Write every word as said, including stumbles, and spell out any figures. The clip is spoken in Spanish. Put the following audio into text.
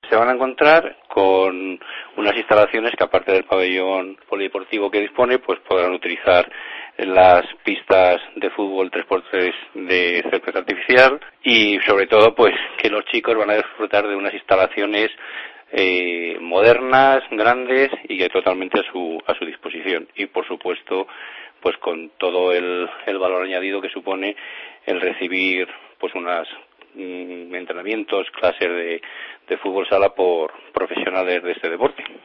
Se van a encontrar con unas instalaciones que, aparte del pabellón polideportivo que dispone, pues podrán utilizar las pistas de fútbol tres por tres de césped artificial y, sobre todo, pues que los chicos van a disfrutar de unas instalaciones eh, modernas, grandes y que totalmente a su a su disposición. Y, por supuesto, pues con todo el, el valor añadido que supone el recibir pues unas mm, entrenamientos, clases de, de fútbol sala por profesionales de este deporte.